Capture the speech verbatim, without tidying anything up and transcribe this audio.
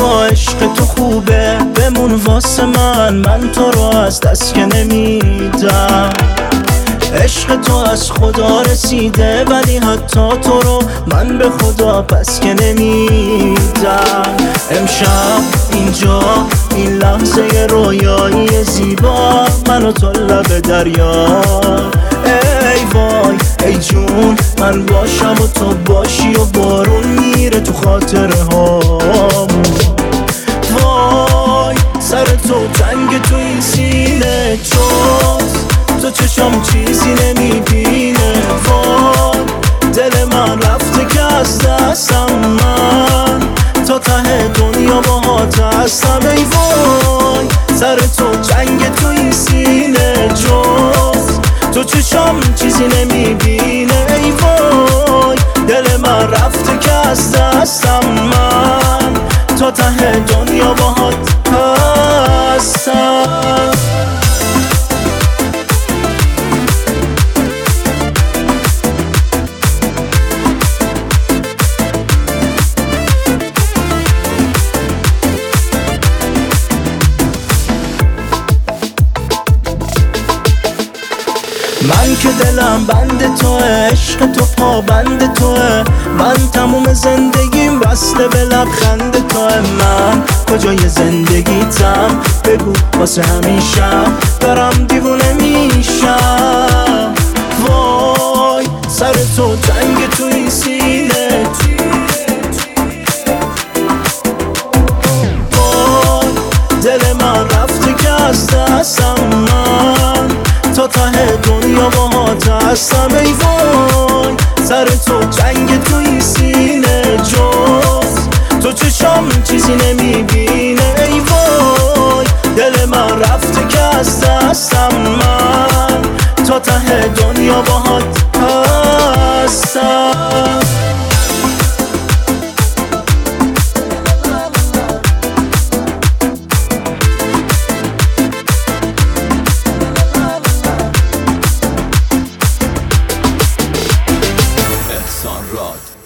با عشق تو خوبه، بمون واسه من، من تو رو از دست که نمیدم. عشق تو از خدا رسیده، ولی حتی تو رو من به خدا پس که نمیدم. امشب اینجا این لحظه رویایی زیبا، من و تو لب دریا. ای وای ای جون، من باشم و تو باشی و بارون میره تو خاطره هامون. وای سر تو تنگ تو این سینه، جز تو چشم چیزی نمیبینه. وای دل من رفته که از دستم، من تا ته دنیا باهات هستم. ای وای سر تو جنگ تو این سینه، جز تو چشم چیزی نمیبینه. ای وای دل من رفته که از دستم، من تا ته دنیا باهات هستم. من که دلم بند توه، عشق تو پا بند توه، من تموم زندگیم بسته به لبخند توه. من کجای زندگیتم بگو واسه همیشم، دارم دیوونه میشم. وای سر تو تنگ تو این سینه، وای دل من رفته که از دستم، من تا ته دنیا باهات هستم. ای وای سر تو جنگ تو این سینه، جز تو چشم چیزی نمیبینه. ای وای دل من رفته که از دستم، من تا ته دنیا باهات هستم. Rod.